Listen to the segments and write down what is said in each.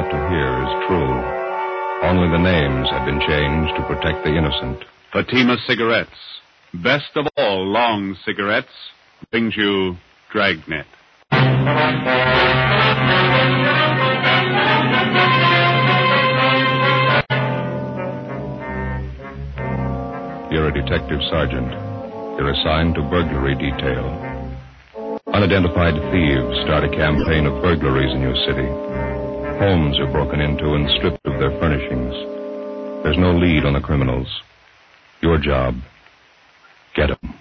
about to hear is true. Only the names have been changed to protect the innocent. Fatima Cigarettes, best of all long cigarettes, brings you Dragnet. You're a detective sergeant. You're assigned to burglary detail. Unidentified thieves start a campaign of burglaries in your city. Homes are broken into and stripped of their furnishings. There's no lead on the criminals. Your job, get them.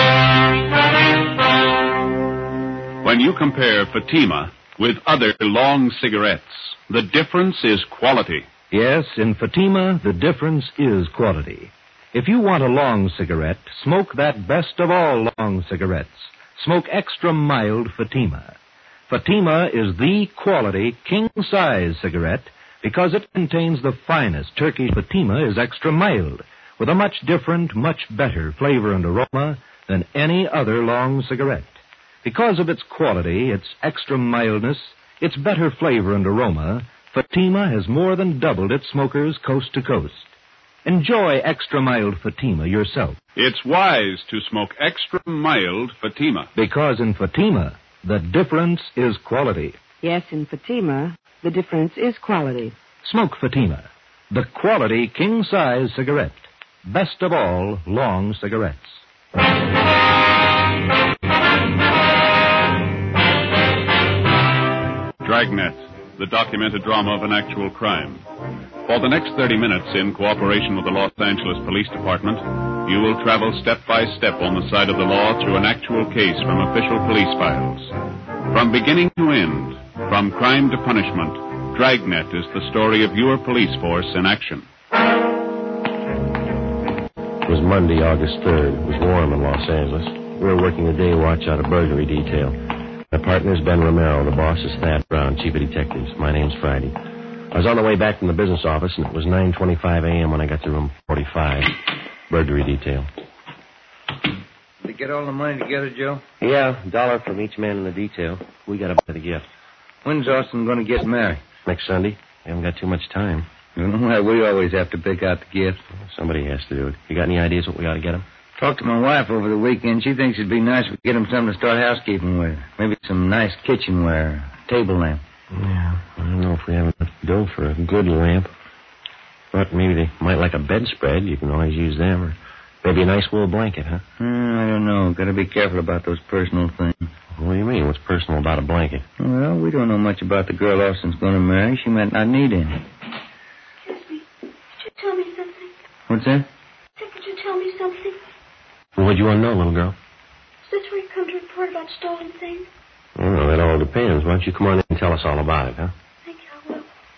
When you compare Fatima with other long cigarettes, the difference is quality. Yes, in Fatima, the difference is quality. If you want a long cigarette, smoke that best of all long cigarettes. Smoke extra mild Fatima. Fatima is the quality king-size cigarette because it contains the finest. Turkish Fatima is extra mild, with a much different, much better flavor and aroma than any other long cigarette. Because of its quality, its extra mildness, its better flavor and aroma, Fatima has more than doubled its smokers coast to coast. Enjoy extra mild Fatima yourself. It's wise to smoke extra mild Fatima. Because in Fatima, the difference is quality. Yes, in Fatima, the difference is quality. Smoke Fatima, the quality king-size cigarette. Best of all long cigarettes. Dragnet, the documented drama of an actual crime. For the next 30 minutes, in cooperation with the Los Angeles Police Department, you will travel step by step on the side of the law through an actual case from official police files. From beginning to end, from crime to punishment, Dragnet is the story of your police force in action. It was Monday, August 3rd. It was warm in Los Angeles. We were working a day watch out of burglary detail. My partner's Ben Romero. The boss is Thad Brown, chief of detectives. My name's Friday. I was on the way back from the business office, and it was 9:25 a.m. when I got to room 45, burglary detail. Did you get all the money together, Joe? Yeah, $1 from each man in the detail. We got a bit of a gift. When's Austin going to get married? Next Sunday. We haven't got too much time. Well, we always have to pick out the gift. Somebody has to do it. You got any ideas what we ought to get him? Talked to my wife over the weekend. She thinks it'd be nice if we get him something to start housekeeping with. Maybe some nice kitchenware, a table lamp. Yeah, I don't know if we have enough dough for a good lamp. But maybe they might like a bedspread. You can always use them. Or maybe a nice wool blanket, huh? I don't know. Got to be careful about those personal things. What do you mean? What's personal about a blanket? Well, we don't know much about the girl Austin's going to marry. She might not need any. Excuse me. Could you tell me something? What's that? Could you tell me something? Well, what do you want to know, little girl? Is this where you come to report about stolen things? Well, that all depends. Why don't you come on in and tell us all about it, huh? Thank you, I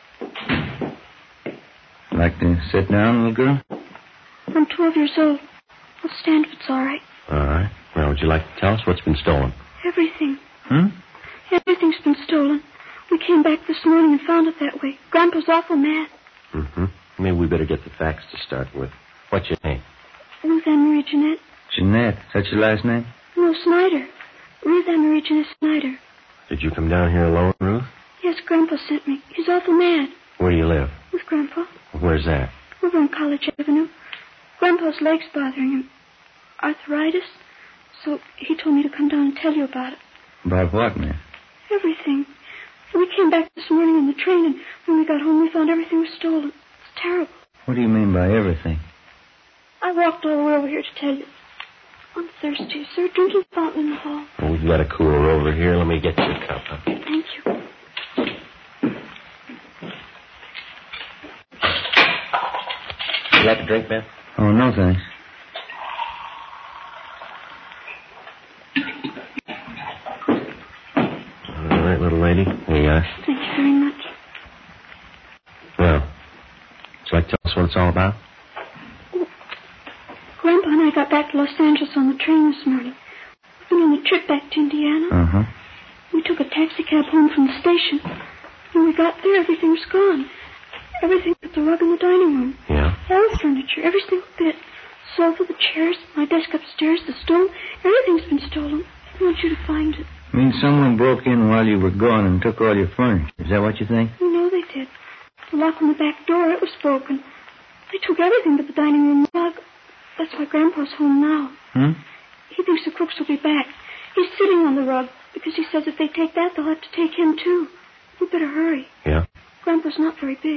will. Like to sit down, little girl? I'm 12 years old. I'll stand if it's all right. All right. Well, would you like to tell us what's been stolen? Everything. Everything's been stolen. We came back this morning and found it that way. Grandpa's awful mad. Mm-hmm. Maybe we better get the facts to start with. What's your name? Ruth Ann Marie Jeanette. Jeanette. That's your last name? No, Snyder. Ruth Ann Marie Jeanette Snyder. Did you come down here alone, Ruth? Yes, Grandpa sent me. He's awful mad. Where do you live? With Grandpa. Where's that? Over on College Avenue. Grandpa's leg's bothering him. Arthritis. So he told me to come down and tell you about it. About what, man? Everything. We came back this morning on the train, and when we got home, we found everything was stolen. It's terrible. What do you mean by everything? I walked all the way over here to tell you. I'm thirsty, sir. Drinking fountain in the hall. Well, we've got a cooler over here. Let me get you a cup, huh? Thank you. You like a drink, Ben? Oh, no, thanks. All right, little lady. Here you are. Thank you very much. Well, would you like to tell us what it's all about? Grandpa and I got back to Los Angeles on the train this morning. We've been on a trip back to Indiana. Uh-huh. We took a taxi cab home from the station. When we got there, everything was gone. Everything but the rug in the dining room. Yeah? All the furniture, every single bit. Sofa, the chairs, my desk upstairs, the stove. Everything's been stolen. I want you to find it. You mean someone broke in while you were gone and took all your furniture? Is that what you think? You know they did. The lock on the back door, it was broken. They took everything but the dining room rug. That's why Grandpa's home now. He thinks the crooks will be back. He's sitting on the rug because he says if they take that, they'll have to take him, too. We better hurry. Yeah? Grandpa's not very big.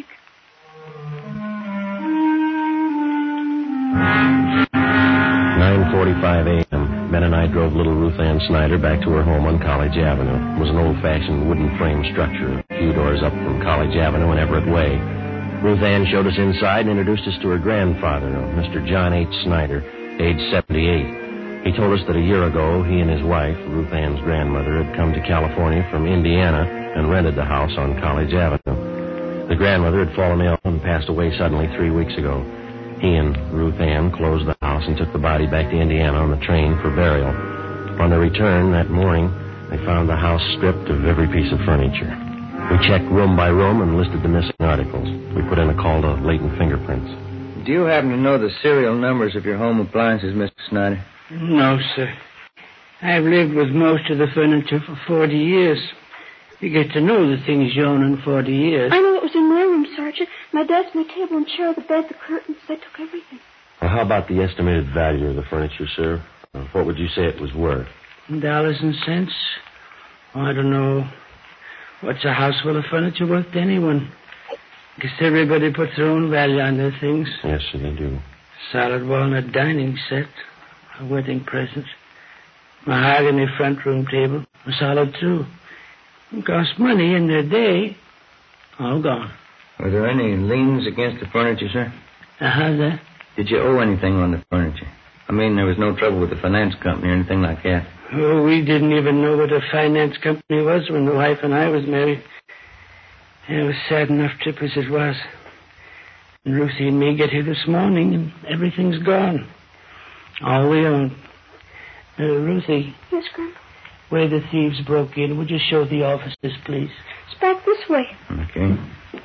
9:45 a.m. Ben and I drove little Ruth Ann Snyder back to her home on College Avenue. It was an old-fashioned wooden frame structure, a few doors up from College Avenue and Everett Way. Ruth Ann showed us inside and introduced us to her grandfather, Mr. John H. Snyder, age 78. He told us that a year ago, he and his wife, Ruth Ann's grandmother, had come to California from Indiana and rented the house on College Avenue. The grandmother had fallen ill and passed away suddenly 3 weeks ago. He and Ruth Ann closed the house and took the body back to Indiana on the train for burial. On their return that morning, they found the house stripped of every piece of furniture. We checked room by room and listed the missing articles. We put in a call to Latent Fingerprints. Do you happen to know the serial numbers of your home appliances, Mr. Snyder? No, sir. I've lived with most of the furniture for 40 years. You get to know the things you own in 40 years. I know it was in my room, Sergeant. My desk, my table and chair, the bed, the curtains. They took everything. Well, how about the estimated value of the furniture, sir? What would you say it was worth? Dollars and cents? Oh, I don't know. What's a house full of furniture worth to anyone? Guess everybody puts their own value on their things. Yes, sir, they do. Solid walnut dining set. A wedding present. Mahogany front room table. Solid, too. It cost money in their day. All gone. Were there any liens against the furniture, sir? How's that? Did you owe anything on the furniture? I mean, there was no trouble with the finance company or anything like that. Oh, we didn't even know what a finance company was when the wife and I was married. It was a sad enough trip as it was. And Ruthie and me get here this morning, and everything's gone. All we own. Ruthie. Yes, Grandpa? Where the thieves broke in, would you show the officers, please? It's back this way. Okay.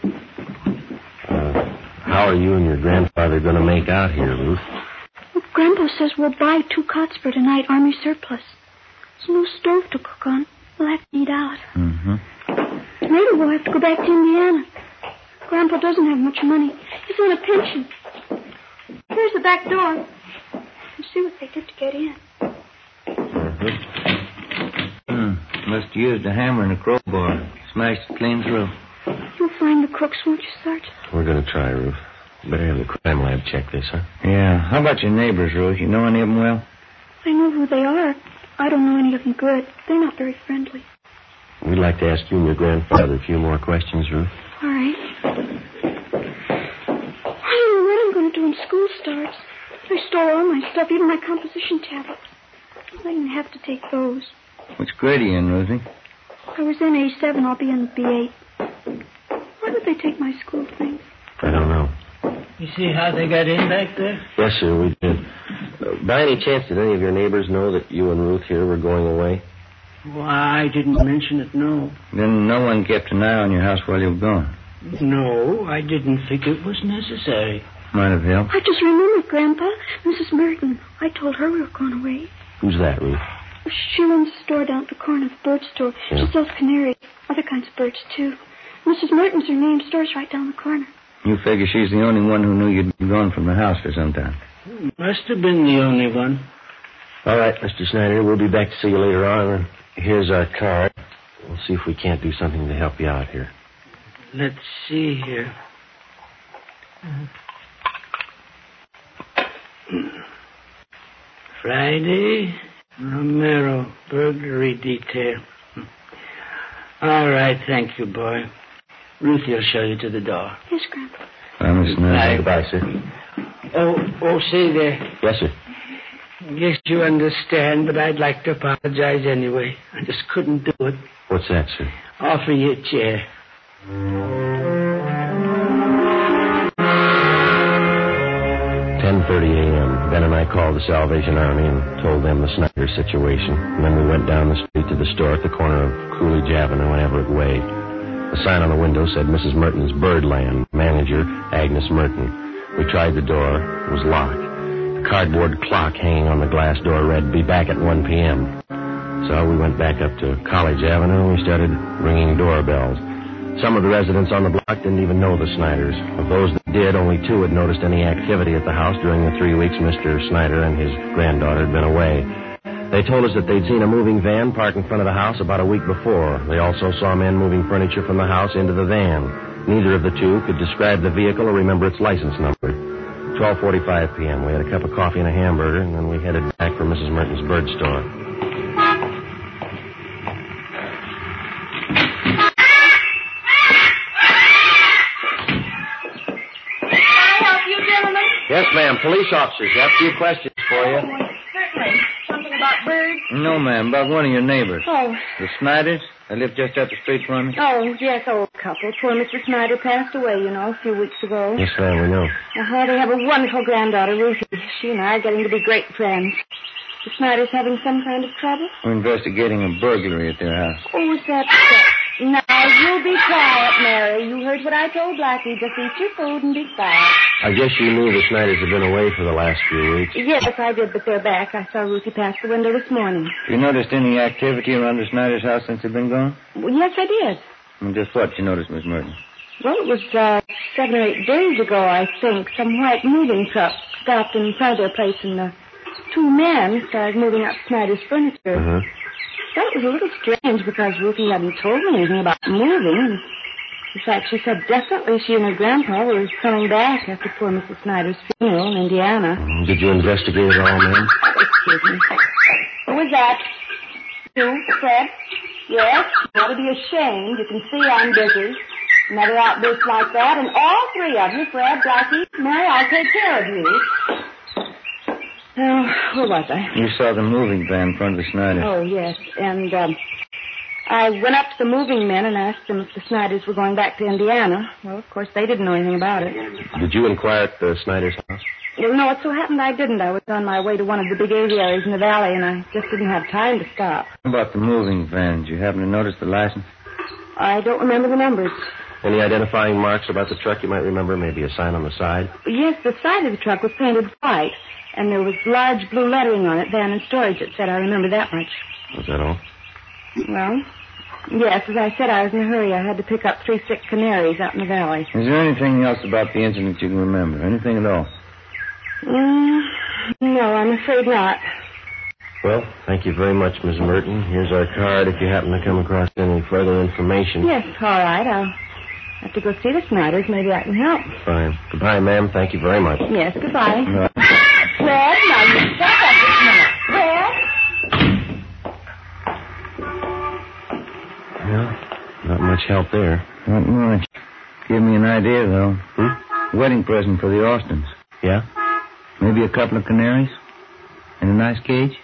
How are you and your grandfather going to make out here, Ruth? Well, Grandpa says we'll buy 2 cots for tonight, Army surplus. There's no stove to cook on. We'll have to eat out. Maybe we'll have to go back to Indiana. Grandpa doesn't have much money. He's on a pension. Here's the back door. Let's see what they did to get in. Must have used a hammer and a crowbar. Smashed it clean through. You'll find the crooks, won't you, Sergeant? We're going to try, Ruth. Better have the crime lab check this, huh? Yeah. How about your neighbors, Ruth? You know any of them well? I know who they are. I don't know any of them good. They're not very friendly. We'd like to ask you and your grandfather a few more questions, Ruth. All right. I don't know what I'm going to do when school starts. They stole all my stuff, even my composition tablets. I didn't have to take those. Which grade are you in, Rosie? I was in A7. I'll be in B8. Why would they take my school things? I don't know. You see how they got in back there? Yes, sir, we did. By any chance, did any of your neighbors know that you and Ruth here were going away? Well, I didn't mention it, no. Then no one kept an eye on your house while you were gone? No, I didn't think it was necessary. Might have helped. I just remembered, Grandpa. Mrs. Merton. I told her we were going away. Who's that, Ruth? She runs a store down at the corner of the bird store. Yeah. She sells canaries, other kinds of birds, too. Mrs. Merton's her name. Store's right down the corner. You figure she's the only one who knew you'd been gone from the house for some time. Must have been the only one. All right, Mr. Snyder, we'll be back to see you later on. Here's our card. We'll see if we can't do something to help you out here. Let's see here. Friday, Romero, burglary detail. All right, thank you, boy. Ruthie will show you to the door. Yes, Grandpa. Miss Snyder. Goodbye, sir. Oh, say there. Yes, sir. Guess you understand, but I'd like to apologize anyway. I just couldn't do it. What's that, sir? Offer you a chair. 10:30 a.m. Ben and I called the Salvation Army and told them the Snyder situation. And then we went down the street to the store at the corner of Coolidge Avenue and Everett Way. The sign on the window said Mrs. Merton's Birdland, manager Agnes Merton. We tried the door. It was locked. The cardboard clock hanging on the glass door read, "Be back at 1 p.m." So we went back up to College Avenue and we started ringing doorbells. Some of the residents on the block didn't even know the Snyders. Of those that did, only 2 had noticed any activity at the house during the 3 weeks Mr. Snyder and his granddaughter had been away. They told us that they'd seen a moving van parked in front of the house about a week before. They also saw men moving furniture from the house into the van. Neither of the 2 could describe the vehicle or remember its license number. 12:45 p.m. We had a cup of coffee and a hamburger, and then we headed back for Mrs. Merton's bird store. Yes, ma'am. Police officers. Got a few questions for you. Certainly. Something about birds? No, ma'am. About one of your neighbors. Oh. The Snyders? They live just up the street from me. Oh, yes, old couple. Poor Mr. Snyder passed away, a few weeks ago. Yes, ma'am, we know. They have a wonderful granddaughter, Ruthie. She and I are getting to be great friends. The Snyders having some kind of trouble? We're investigating a burglary at their house. Oh, is that... Now, you be quiet, Mary. You heard what I told Blackie. Just eat your food and be quiet. I guess you knew the Snyders had been away for the last few weeks. Yes, I did, but they're back. I saw Ruthie pass the window this morning. You noticed any activity around the Snyders' house since they've been gone? Well, yes, I did. And just what you noticed, Miss Merton? Well, it was 7 or 8 days ago, I think. Some white moving truck stopped in front of their place, and 2 men started moving up Snyder's furniture. Uh-huh. Well, it was a little strange because Ruthie hadn't told me anything about moving. In fact, she said definitely she and her grandpa were coming back after poor Mrs. Snyder's funeral in Indiana. Did you investigate it all, ma'am? Excuse me. Who was that? You, Fred? Yes? You ought to be ashamed. You can see I'm busy. Another outburst like that, and all 3 of you, Fred, Blackie, Mary, I'll take care of you. Oh, where was I? You saw the moving van in front of the Snyders. Oh, yes. And I went up to the moving men and asked them if the Snyders were going back to Indiana. Well, of course, they didn't know anything about it. Did you inquire at the Snyders' house? Well, no, it so happened I didn't. I was on my way to one of the big aviaries in the valley, and I just didn't have time to stop. How about the moving van? Did you happen to notice the license? I don't remember the numbers. Any identifying marks about the truck you might remember? Maybe a sign on the side? Yes, the side of the truck was painted white, and there was large blue lettering on it, van and storage, it said. I remember that much. Was that all? Well, yes, as I said, I was in a hurry. I had to pick up 3 sick canaries out in the valley. Is there anything else about the incident you can remember? Anything at all? No, I'm afraid not. Well, thank you very much, Miss Merton. Here's our card if you happen to come across any further information. Yes, all right. I'll have to go see the Snyders. Maybe I can help. Fine. Goodbye, ma'am. Thank you very much. Yes, goodbye. Right. Fred, now you shut up this minute. Fred? Yeah, not much help there. Not much. Give me an idea, though. Wedding present for the Austins. Yeah? Maybe a couple of canaries? In a nice cage?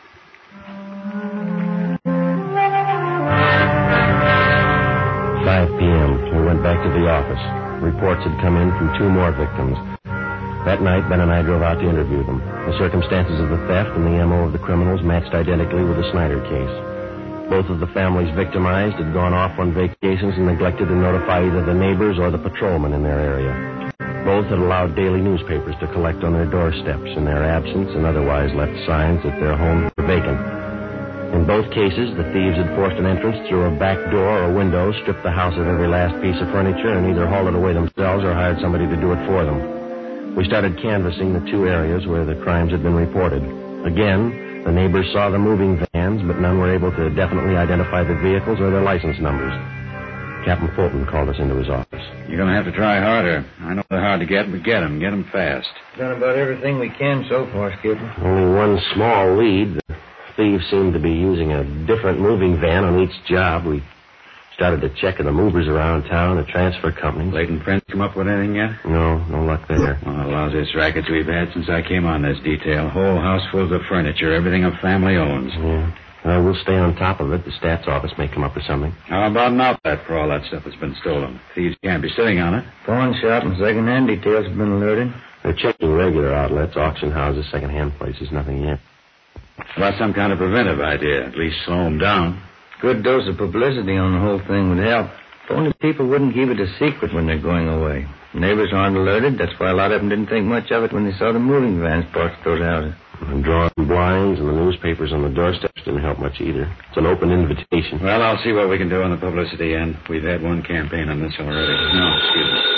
5 p.m. We went back to the office. Reports had come in from 2 more victims. That night, Ben and I drove out to interview them. The circumstances of the theft and the M.O. of the criminals matched identically with the Snyder case. Both of the families victimized had gone off on vacations and neglected to notify either the neighbors or the patrolmen in their area. Both had allowed daily newspapers to collect on their doorsteps in their absence and otherwise left signs that their homes were vacant. In both cases, the thieves had forced an entrance through a back door or window, stripped the house of every last piece of furniture, and either hauled it away themselves or hired somebody to do it for them. We started canvassing the 2 areas where the crimes had been reported. Again, the neighbors saw the moving vans, but none were able to definitely identify the vehicles or their license numbers. Captain Fulton called us into his office. You're going to have to try harder. I know they're hard to get, but get them. Get them fast. Done about everything we can so far, Skipper. Only one small lead. The thieves seemed to be using a different moving van on each job. We started to check the movers around town, the transfer companies. Leighton Friends come up with anything yet? No luck there. One of the lousiest rackets we've had since I came on this detail. Whole house full of furniture, everything a family owns. Yeah. Well, we'll stay on top of it. The stats office may come up with something. How about an outlet for all that stuff that's been stolen? Thieves can't be sitting on it. Pawn shop and second-hand details have been alerted. They're checking regular outlets, auction houses, second-hand places, nothing yet. About some kind of preventive idea, at least slow them down. Good dose of publicity on the whole thing would help. If only people wouldn't keep it a secret when they're going away. Neighbors aren't alerted. That's why a lot of them didn't think much of it when they saw the moving vans parked at those houses. The drawn blinds and the newspapers on the doorsteps didn't help much either. It's an open invitation. Well, I'll see what we can do on the publicity end. We've had one campaign on this already. No, excuse me.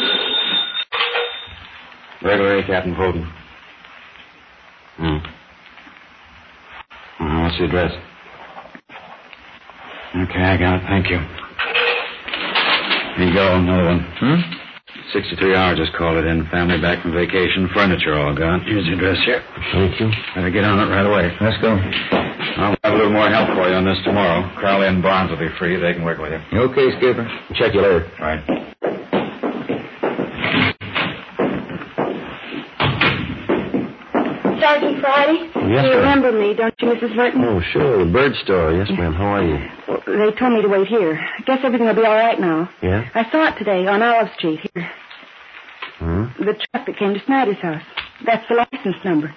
Burglary, Captain Fulton. What's the address? Okay, I got it. Thank you. Here you go, another one. 63 hours just called it in. Family back from vacation. Furniture all gone. Here's the address here. Thank you. Better get on it right away. Let's go. I'll have a little more help for you on this tomorrow. Crowley and Barnes will be free. They can work with you. Okay, Skipper. Check you later. Right. Sergeant Friday? Yes, You ma'am. remember me, don't you, Mrs. Merton? Oh, sure. The bird store. Yes, ma'am. How are you? Well, they told me to wait here. I guess everything will be all right now. Yeah? I saw it today on Olive Street here. The truck that came to Snyder's house. That's the license number.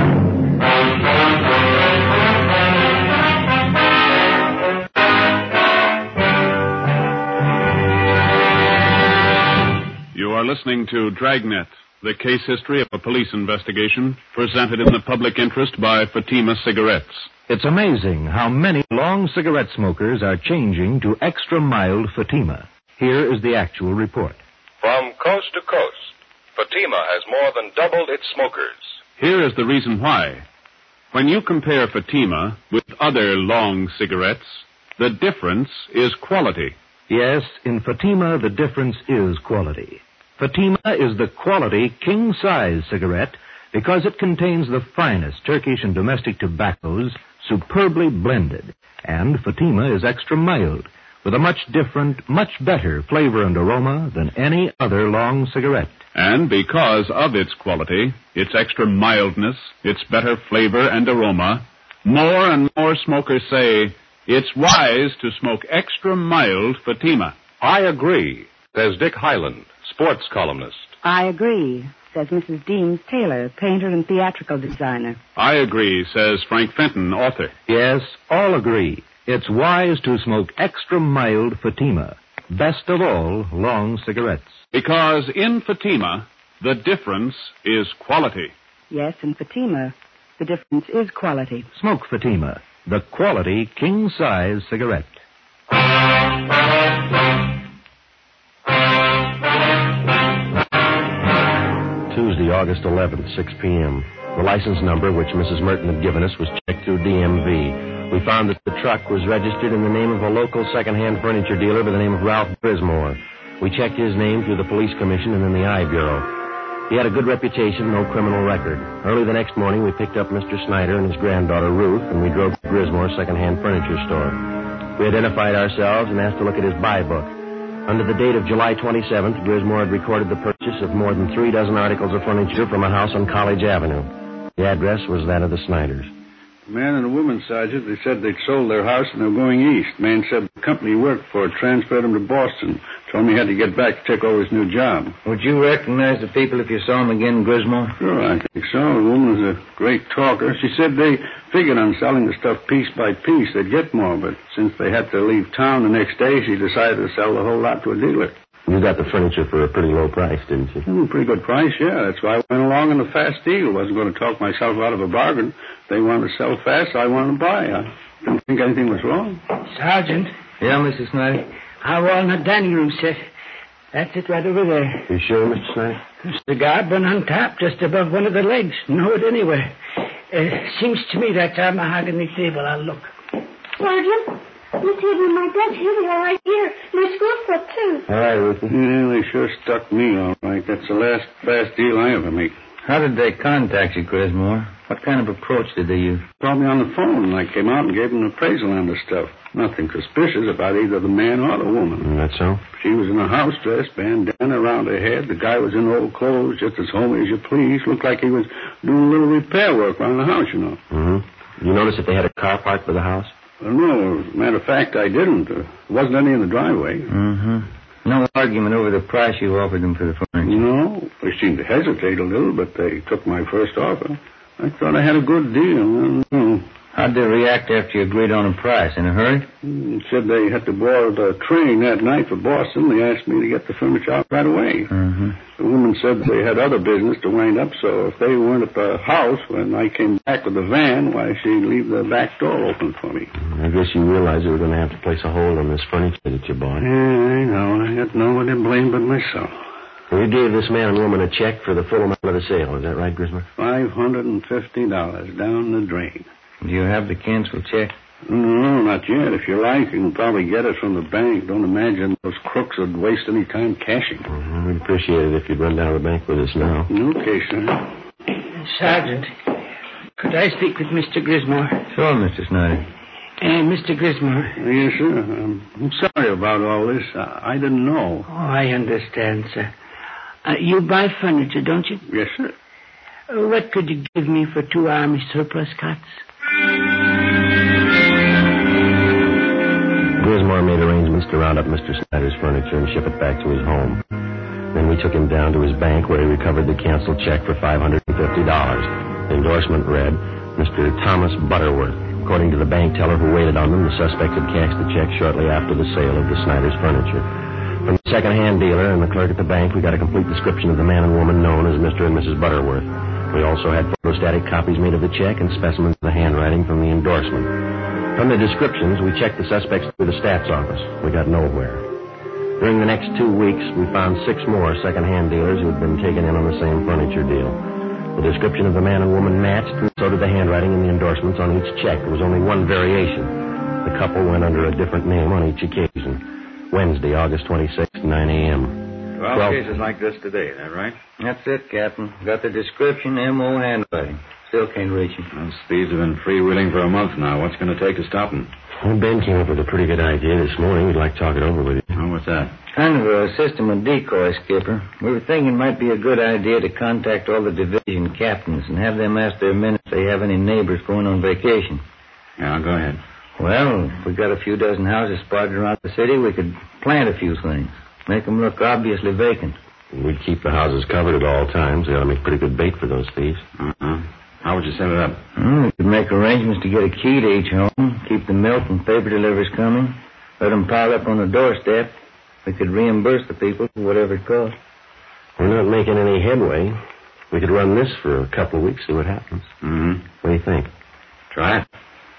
You are listening to Dragnet, the case history of a police investigation presented in the public interest by Fatima Cigarettes. It's amazing how many long cigarette smokers are changing to extra mild Fatima. Here is the actual report. From coast to coast, Fatima has more than doubled its smokers. Here is the reason why. When you compare Fatima with other long cigarettes, the difference is quality. Yes, in Fatima, the difference is quality. Fatima is the quality king-size cigarette because it contains the finest Turkish and domestic tobaccos superbly blended. And Fatima is extra mild with a much different, much better flavor and aroma than any other long cigarette. And because of its quality, its extra mildness, its better flavor and aroma, more and more smokers say it's wise to smoke extra mild Fatima. I agree, says Dick Hyland, sports columnist. I agree, says Mrs. Deems Taylor, painter and theatrical designer. I agree, says Frank Fenton, author. Yes, all agree. It's wise to smoke extra mild Fatima. Best of all, long cigarettes. Because in Fatima, the difference is quality. Yes, in Fatima, the difference is quality. Smoke Fatima, the quality king-size cigarette. Tuesday, August 11th, 6 p.m. The license number, which Mrs. Merton had given us, was checked through DMV. We found that the truck was registered in the name of a local second-hand furniture dealer by the name of Ralph Grismore. We checked his name through the police commission and then the I Bureau. He had a good reputation, no criminal record. Early the next morning, we picked up Mr. Snyder and his granddaughter, Ruth, and we drove to Grismore's second-hand furniture store. We identified ourselves and asked to look at his buy book. Under the date of July 27th, Grismore had recorded the purchase of more than 36 articles of furniture from a house on College Avenue. The address was that of the Snyders. A man and a woman, Sergeant, they said they'd sold their house and they were going east. Man said the company he worked for transferred him to Boston. Told me he had to get back to take over his new job. Would you recognize the people if you saw them again, Grismore? Sure, I think so. The woman was a great talker. She said they figured on selling the stuff piece by piece. They'd get more, but since they had to leave town the next day, she decided to sell the whole lot to a dealer. You got the furniture for a pretty low price, didn't you? Pretty good price, yeah. That's why I went along on the fast deal. Wasn't going to talk myself out of a bargain. They wanted to sell fast, so I wanted to buy. I didn't think anything was wrong. Sergeant. Yeah, Mrs. Snyder? Our walnut dining room set. That's it right over there. You sure, Mr. Snyder? Cigar bun on top, just above one of the legs. Know it anywhere. Seems to me that's our mahogany table. I'll look. Sergeant, the table and my desk, here they are right here. My school foot, too. All right, Ruthie. Yeah, they sure stuck me all right. That's the last fast deal I ever make. How did they contact you, Grismore? What kind of approach did they use? Called me on the phone, and I came out and gave them an appraisal on the stuff. Nothing suspicious about either the man or the woman. That's so? She was in a house dress, bandana around her head. The guy was in old clothes, just as homely as you please. Looked like he was doing a little repair work around the house, you know. Mm-hmm. You notice if they had a car parked by the house? No, matter of fact, I didn't. There wasn't any in the driveway. Mm-hmm. No argument over the price you offered them for the furniture? No. They seemed to hesitate a little, but they took my first offer. I thought I had a good deal. How How'd they react after you agreed on a price? In a hurry? Said they had to board a train that night for Boston. They asked me to get the furniture out right away. Mm-hmm. The woman said they had other business to wind up, so if they weren't at the house when I came back with the van, why, she'd leave the back door open for me. I guess you realized you were going to have to place a hold on this furniture that you bought. Yeah, I know. I got nobody to blame but myself. Well, you gave this man and woman a check for the full amount of the sale. Is that right, Grismer? $550 down the drain. Do you have the canceled check? No, not yet. If you like, you can probably get it from the bank. Don't imagine those crooks would waste any time cashing. Mm-hmm. We'd appreciate it if you'd run down to the bank with us now. Okay, sir. Sergeant, could I speak with Mr. Grismore? Sure, Mr. Snyder. Mr. Grismore. Yes, sir. I'm sorry about all this. I didn't know. Oh, I understand, sir. You buy furniture, don't you? Yes, sir. What could you give me for 2 Army surplus cots? Grismore made arrangements to round up Mr. Snyder's furniture and ship it back to his home. Then we took him down to his bank where he recovered the canceled check for $550. The endorsement read, Mr. Thomas Butterworth. According to the bank teller who waited on them, the suspect had cashed the check shortly after the sale of the Snyder's furniture. From the second-hand dealer and the clerk at the bank, we got a complete description of the man and woman known as Mr. and Mrs. Butterworth. We also had photostatic copies made of the check and specimens of the handwriting from the endorsement. From the descriptions, we checked the suspects through the stats office. We got nowhere. During the next 2 weeks, we found 6 more second-hand dealers who had been taken in on the same furniture deal. The description of the man and woman matched, and so did the handwriting and the endorsements on each check. There was only one variation. The couple went under a different name on each occasion. Wednesday, August 26th, 9 a.m. 12 cases like this today, is that right? That's it, Captain. Got the description, M.O. handwriting. Still can't reach him. Those thieves have been freewheeling for a month now. What's going to take to stop them? Well, Ben came up with a pretty good idea this morning. We'd like to talk it over with you. Oh, what's that? Kind of a system of decoy, Skipper. We were thinking it might be a good idea to contact all the division captains and have them ask their men if they have any neighbors going on vacation. Yeah, go ahead. Well, if we got a few dozen houses spotted around the city, we could plant a few things. Make them look obviously vacant. We'd keep the houses covered at all times. They ought to make pretty good bait for those thieves. Uh-huh. How would you set it up? We could make arrangements to get a key to each home, keep the milk and paper deliveries coming, let them pile up on the doorstep. We could reimburse the people for whatever it cost. We're not making any headway. We could run this for a couple of weeks, see what happens. Mm-hmm. What do you think? Try it.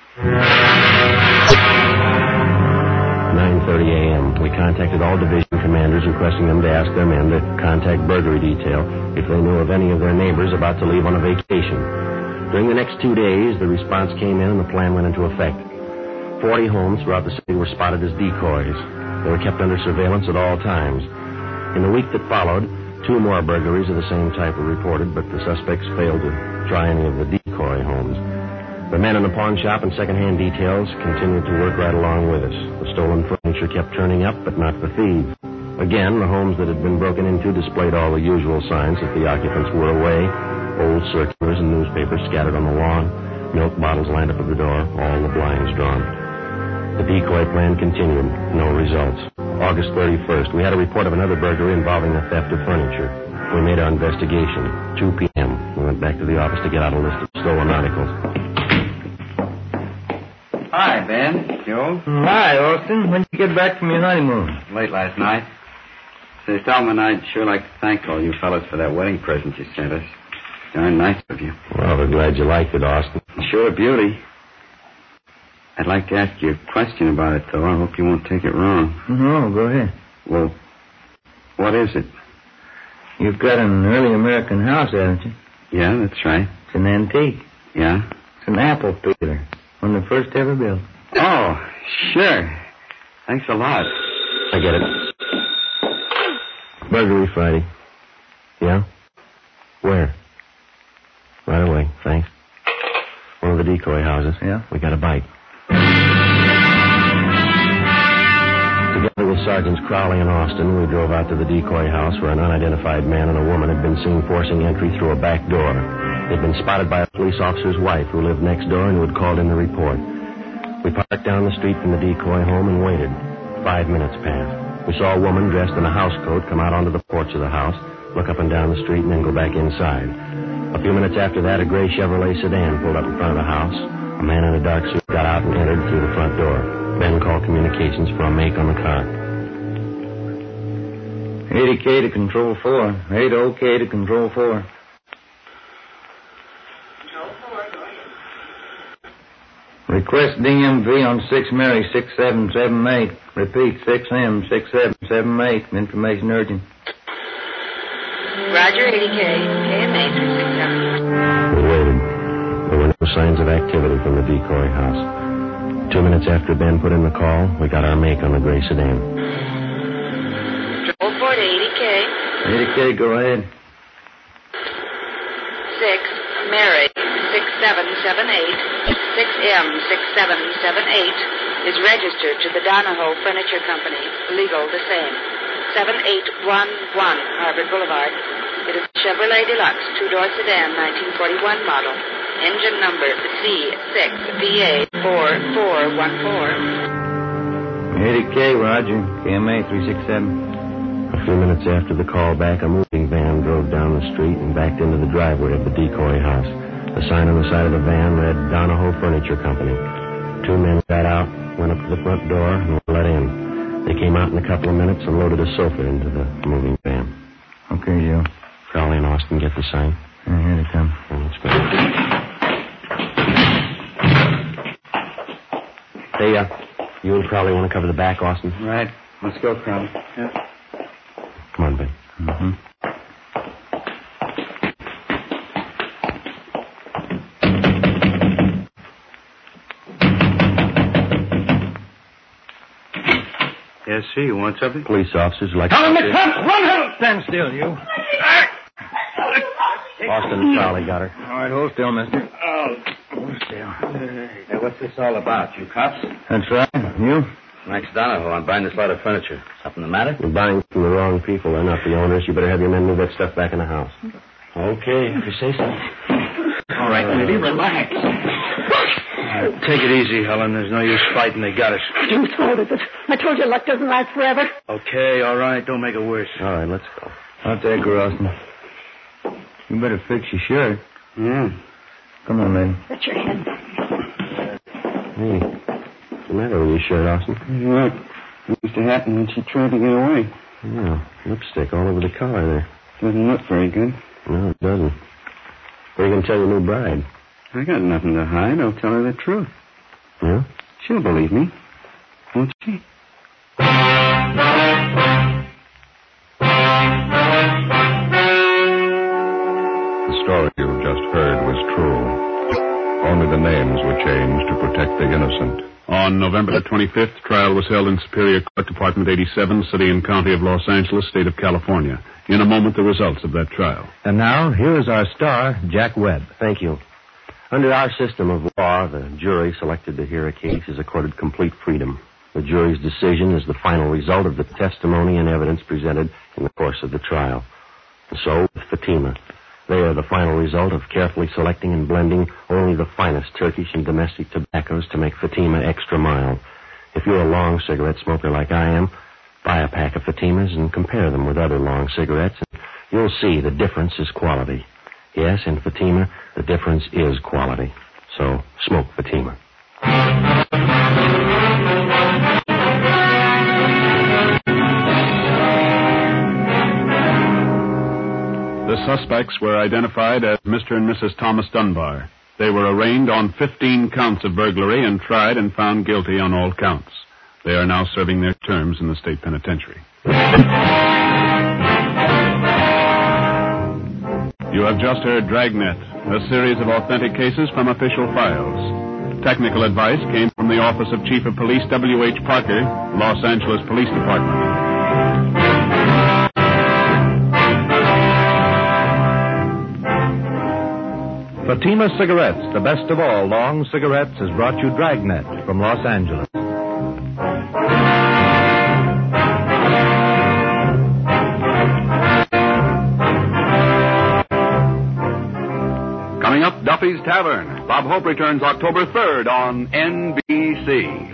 9:30 a.m. We contacted all division commanders requesting them to ask their men to contact burglary detail if they knew of any of their neighbors about to leave on a vacation. During the next 2 days, the response came in and the plan went into effect. 40 homes throughout the city were spotted as decoys. They were kept under surveillance at all times. In the week that followed, 2 more burglaries of the same type were reported, but the suspects failed to try any of the decoy homes. The men in the pawn shop and second-hand details continued to work right along with us. The stolen furniture kept turning up, but not the thieves. Again, the homes that had been broken into displayed all the usual signs that the occupants were away. Old circulars and newspapers scattered on the lawn, milk bottles lined up at the door, all the blinds drawn. The decoy plan continued. No results. August 31st, we had a report of another burglary involving the theft of furniture. We made our investigation. 2 p.m. We went back to the office to get out a list of stolen articles. Hi, Ben. Joe? Hi, Austin. When did you get back from your honeymoon? Late last night. Say, Feldman, I'd sure like to thank all you fellas for that wedding present you sent us. Darn nice of you. Well, we're glad you liked it, Austin. Sure a beauty. I'd like to ask you a question about it, though. I hope you won't take it wrong. No, go ahead. Well, what is it? You've got an early American house, haven't you? Yeah, that's right. It's an antique. Yeah? It's an apple peeler. One of the first ever built. Oh, sure. Thanks a lot. I get it. Burglary Friday. Yeah? Where? Right away, thanks. One of the decoy houses. Yeah? We got a bite. Together with Sergeants Crowley and Austin, we drove out to the decoy house where an unidentified man and a woman had been seen forcing entry through a back door. They'd been spotted by a police officer's wife who lived next door and who had called in the report. We parked down the street from the decoy home and waited. 5 minutes passed. We saw a woman dressed in a housecoat come out onto the porch of the house, look up and down the street, and then go back inside. A few minutes after that, a gray Chevrolet sedan pulled up in front of the house. A man in a dark suit got out and entered through the front door. Ben called communications for a make on the car. 80K to Control 4. 80K to Control 4. Request DMV on 6 Mary 6778. Repeat, 6M 6778. Information urgent. Roger, 80K. KMA 367. We waited. There were no signs of activity from the decoy house. 2 minutes after Ben put in the call, we got our make on the gray sedan. Control 4 to 80K. 80K, go ahead. 6 Mary 6778. 6M 6778 is registered to the Donahoe Furniture Company. Legal the same. 7811 Harvard Boulevard. It is a Chevrolet Deluxe two-door sedan, 1941 model. Engine number C6VA4414. 80K, Roger. KMA 367. A few minutes after the call back, a moving van drove down the street and backed into the driveway of the decoy house. The sign on the side of the van read Donahoe Furniture Company. 2 men got out, went up to the front door, and were let in. They came out in a couple of minutes and loaded a sofa into the moving van. Okay, Joe. Crowley and Austin get the sign. Here they come. Oh, let's go. Hey, you and Crowley want to cover the back, Austin? Right. Let's go, Crowley. Yeah. Come on, Ben. Mm-hmm. Yes, sir. You want something? Police officers like... Tell him to come! Run him! Stand still, you. Austin and Crowley got her. All right, hold still, mister. Hold still. Hey, what's this all about? You cops? That's right. You? Max Donahoe. I'm buying this lot of furniture. Something the matter? You're buying from the wrong people. They're not the owners. You better have your men move that stuff back in the house. Okay, if you say so. All right, lady, relax. Take it easy, Helen. There's no use fighting. They got us. Don't hold it. I told you luck doesn't last forever. Okay, all right. Don't make it worse. All right, let's go. I'll take her, Austin. You better fix your shirt. Yeah. Come on, lady. That's your hand. Hey, what's the matter with your shirt, Austin? Look, it used to happen when she tried to get away. Yeah, lipstick all over the collar there. Doesn't look very good. No, it doesn't. What are you going to tell your new bride? I got nothing to hide. I'll tell her the truth. Yeah? She'll believe me. Won't she? The story you've just heard was true. Only the names were changed to protect the innocent. On November the 25th, trial was held in Superior Court Department 87, City and County of Los Angeles, State of California. In a moment, the results of that trial. And now, here is our star, Jack Webb. Thank you. Under our system of law, the jury selected to hear a case is accorded complete freedom. The jury's decision is the final result of the testimony and evidence presented in the course of the trial. And so, with Fatima, they are the final result of carefully selecting and blending only the finest Turkish and domestic tobaccos to make Fatima extra mild. If you're a long cigarette smoker like I am, buy a pack of Fatimas and compare them with other long cigarettes, and you'll see the difference is quality. Yes, in Fatima, the difference is quality. So, smoke Fatima. The suspects were identified as Mr. and Mrs. Thomas Dunbar. They were arraigned on 15 counts of burglary and tried and found guilty on all counts. They are now serving their terms in the state penitentiary. You have just heard Dragnet, a series of authentic cases from official files. Technical advice came from the Office of Chief of Police W.H. Parker, Los Angeles Police Department. Fatima Cigarettes, the best of all long cigarettes, has brought you Dragnet from Los Angeles. Coming up, Duffy's Tavern. Bob Hope returns October 3rd on NBC.